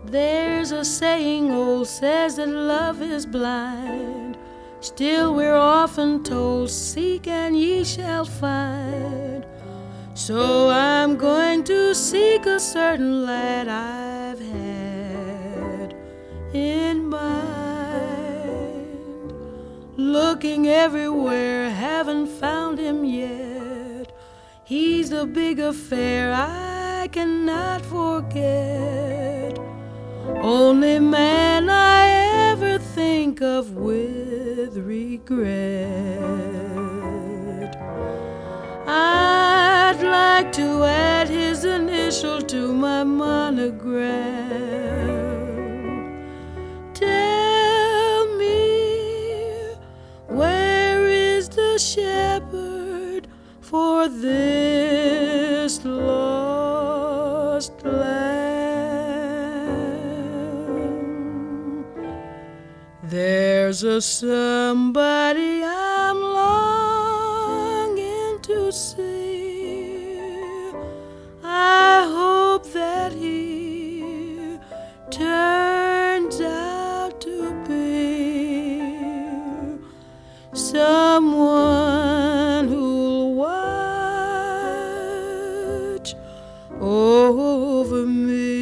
There's a saying old says that love is blind. Still we're often told, seek and ye shall find. So I'm going to seek a certain lad I've had in mind. Looking everywhere, haven't found him yet. He's the big affair I cannot forget. Only man I ever think of with regret. I'd like to add his initial to my monogram. Tell me, where is the shepherd for this lost lamb? There's a somebody I'm longing to see. I hope that he turns out to be someone who'll watch over me.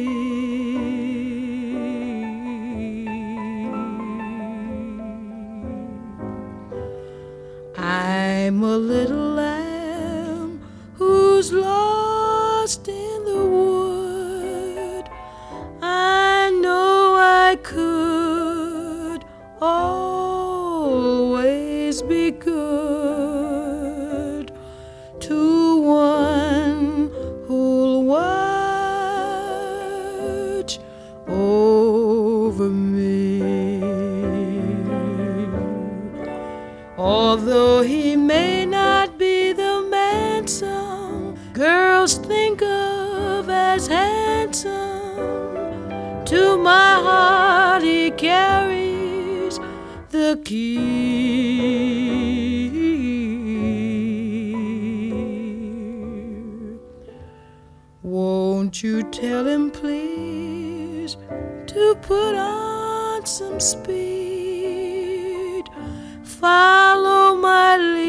I'm a little lamb who's lost in the wood. I know I could always be good to one who'll watch over me. Although he may not be the man some girls think of as handsome, to my heart he carries the key. Won't you tell him, please, to put on some speed? Follow my lead.